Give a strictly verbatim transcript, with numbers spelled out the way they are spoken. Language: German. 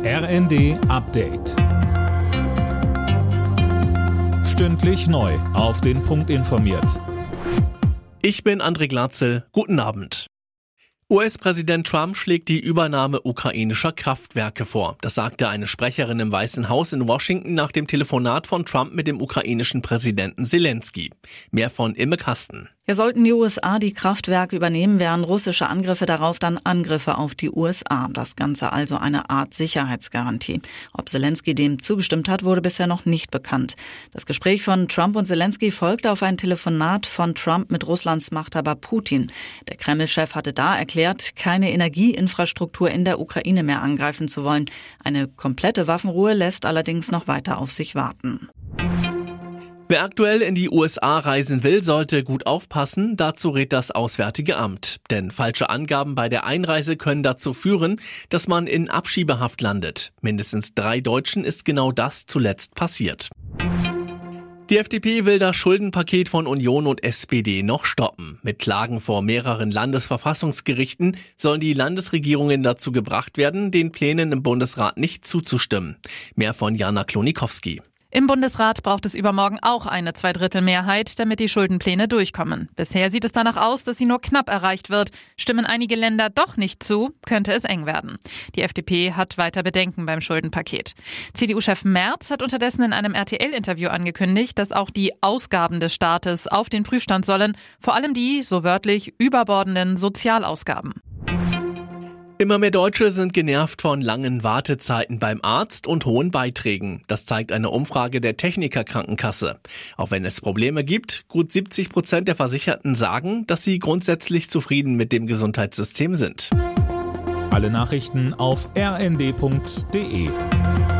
R N D Update. Stündlich neu auf den Punkt informiert. Ich bin André Glatzel. Guten Abend. U S-Präsident Trump schlägt die Übernahme ukrainischer Kraftwerke vor. Das sagte eine Sprecherin im Weißen Haus in Washington nach dem Telefonat von Trump mit dem ukrainischen Präsidenten Zelensky. Mehr von Imme Kasten. Ja, sollten die U S A die Kraftwerke übernehmen, wären russische Angriffe darauf dann Angriffe auf die U S A. Das Ganze also eine Art Sicherheitsgarantie. Ob Zelensky dem zugestimmt hat, wurde bisher noch nicht bekannt. Das Gespräch von Trump und Zelensky folgte auf ein Telefonat von Trump mit Russlands Machthaber Putin. Der Kreml-Chef hatte da erklärt, keine Energieinfrastruktur in der Ukraine mehr angreifen zu wollen. Eine komplette Waffenruhe lässt allerdings noch weiter auf sich warten. Wer aktuell in die U S A reisen will, sollte gut aufpassen, dazu rät das Auswärtige Amt. Denn falsche Angaben bei der Einreise können dazu führen, dass man in Abschiebehaft landet. Mindestens drei Deutschen ist genau das zuletzt passiert. Die F D P will das Schuldenpaket von Union und S P D noch stoppen. Mit Klagen vor mehreren Landesverfassungsgerichten sollen die Landesregierungen dazu gebracht werden, den Plänen im Bundesrat nicht zuzustimmen. Mehr von Jana Klonikowski. Im Bundesrat braucht es übermorgen auch eine Zweidrittelmehrheit, damit die Schuldenpläne durchkommen. Bisher sieht es danach aus, dass sie nur knapp erreicht wird. Stimmen einige Länder doch nicht zu, könnte es eng werden. Die F D P hat weiter Bedenken beim Schuldenpaket. C D U-Chef Merz hat unterdessen in einem R T L-Interview angekündigt, dass auch die Ausgaben des Staates auf den Prüfstand sollen, vor allem die, so wörtlich, überbordenden Sozialausgaben. Immer mehr Deutsche sind genervt von langen Wartezeiten beim Arzt und hohen Beiträgen. Das zeigt eine Umfrage der Techniker Krankenkasse. Auch wenn es Probleme gibt, gut siebzig Prozent der Versicherten sagen, dass sie grundsätzlich zufrieden mit dem Gesundheitssystem sind. Alle Nachrichten auf r n d punkt d e.